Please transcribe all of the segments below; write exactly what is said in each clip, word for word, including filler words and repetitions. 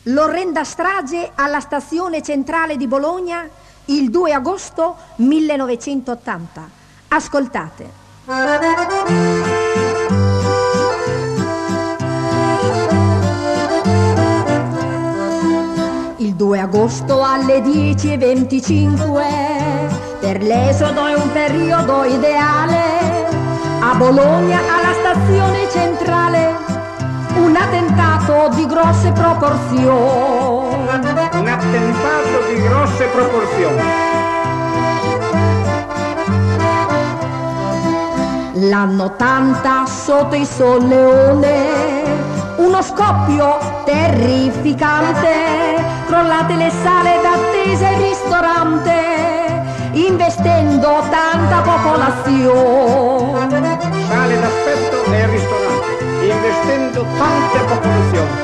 L'orrenda strage alla stazione centrale di Bologna il due agosto millenovecentottanta. Ascoltate. Il due agosto alle dieci e venticinque, per l'esodo è un periodo ideale. A Bologna, alla stazione centrale, un attentato di grosse proporzioni. Un attentato di grosse proporzioni. L'anno ottanta, sotto il Sol Leone, uno scoppio terrificante, crollate le sale d'attesa e ristorante, investendo tanta popolazione. Sale d'aspetto e ristorante, investendo tante popolazioni.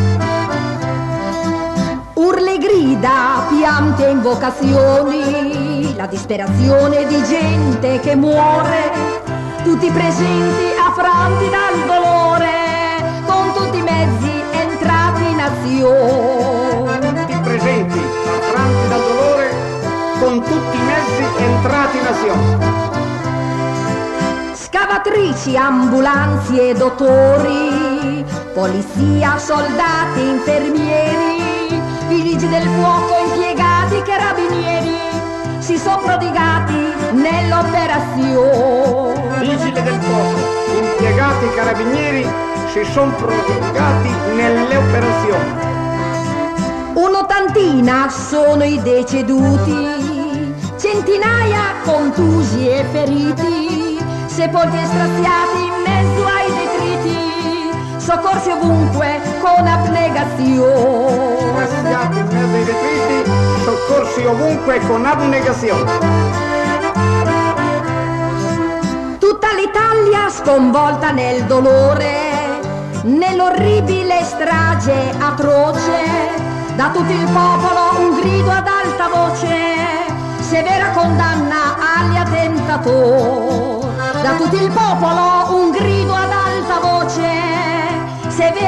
Urla e grida, piante e invocazioni, la disperazione di gente che muore, tutti presenti affranti dal dolore, con tutti i mezzi entrati in azione. Tutti presenti affranti dal dolore, con tutti i mezzi entrati in azione. Scavatrici, ambulanzi e dottori, polizia, soldati, infermieri, vigili del fuoco, impiegati, carabinieri, si sono prodigati nell'operazione. Vigili del fuoco, impiegati, carabinieri, si sono prodigati nelle operazioni. Un'ottantina sono i deceduti, centinaia contusi e feriti, sepolti e straziati in mezzo ai detriti, soccorsi ovunque con abnegazione. Straziati in mezzo ai detriti, soccorsi ovunque con abnegazione. Tutta l'Italia sconvolta nel dolore, nell'orribile strage atroce, da tutto il popolo un grido ad alta voce, severa condanna agli attentatori. Da tutto il popolo un grido ad alta voce, severa